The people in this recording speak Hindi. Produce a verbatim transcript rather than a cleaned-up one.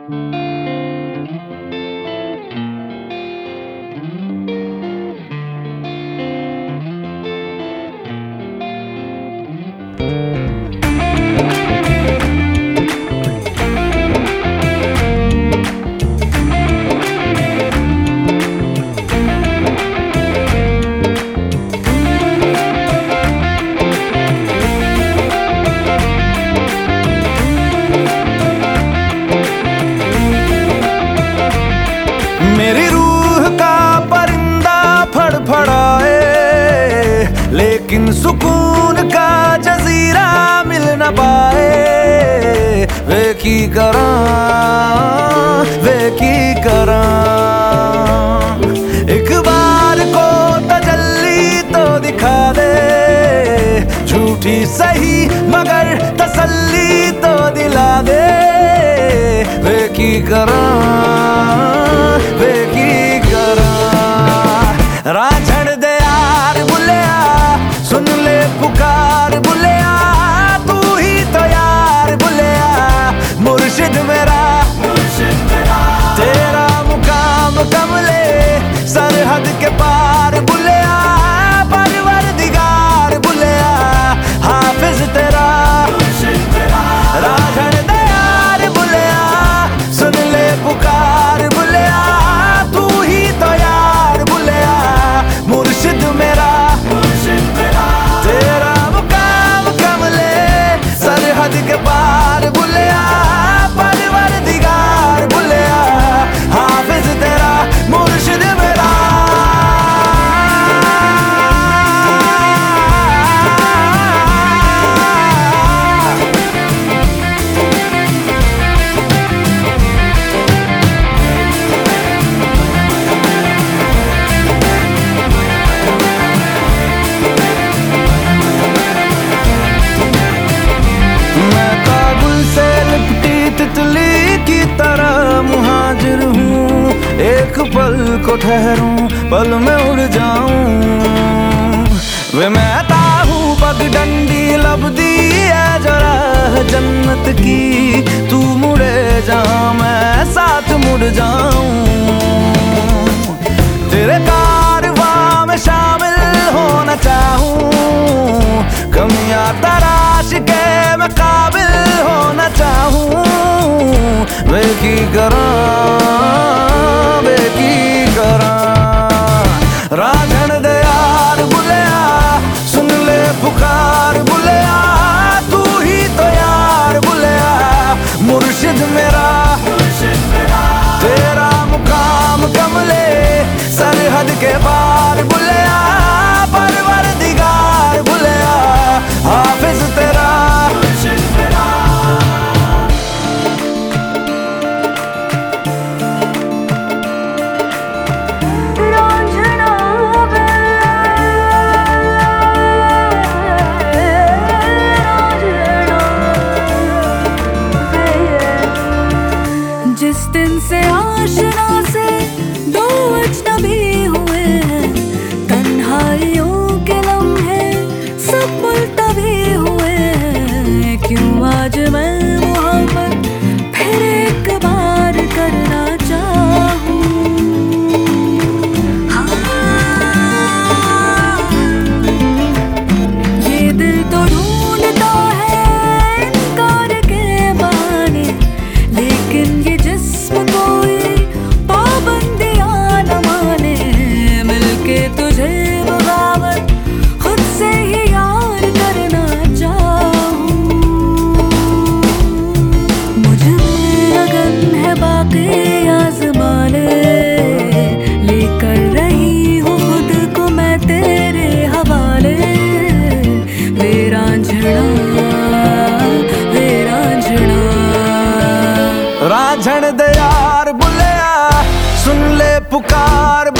मेरी रूह का परिंदा फड़फड़ाए, लेकिन सुकून का जजीरा मिल न पाए। वे की करा वे की करा एक बार को तजल्ली तो दिखा दे, झूठी सही मगर तसल्ली तो दिला दे। वे की करा वे की करा राझड़ दे यार बुलिया, सुन ले पुकार बुलिया, तू ही तो यार बुलिया। मुर्शिद मेरा तेरा मुकाम कमले सरहद के पार बुलिया। परवरदिगार बुलिया हाफिज तेरा राझड़ दे यार बुलिया, सुन ले पुकार बुलिया, तू ही तो यार बुलिया। मुर्शिद मेरा तेरा मुकाम कमले सरहद के पार बुलिया। परवरदिगार बुलिया हाफिज तेरा मुर्शिद मेरा। तितली की तरह मुहाजिर हूँ, एक पल को ठहरूं पल में उड़ जाऊं। वे मैं हूँ पगडंडी लबदी है जरा जन्नत की, तू मुड़े जा मैं साथ मुड़ जाऊं। तेरे कारवां में शामिल होना चाहूं, कमियां तराश के मैं काबिल होना चाहूं। वे की करा वे की करा राझड़ दे यार बुलिया, सुन ले पुकार बुलिया, तू ही तो यार बुलिया। मुर्शिद मेरा तेरा मुकाम कमले सरहद के पार बुलिया। परवरदिगार बुलिया हाफिज तेरा जिस दिन से आशना से दो अजनबी हुए हैं, तन्हाइयों के लम्हे सब मुल्तवी हुए हैं। क्यों आज मैं मोहब्बत फिर एक बार करना चाहूं। हाँ, ये दिल तो ढूंढता है इनकार के बहाने, लेकिन ये जिस्म कोई पाबंदियां न माने। मिलके तुझे बगावत खुद से ही यार करना चाहूं। मुझ में लगन है बाकी आज़माने, लेकर रही हूँ खुद को मैं तेरे हवाले। वे रांझना वे रांझना राझड़ दे यार बुलिया, सुन ले पुकार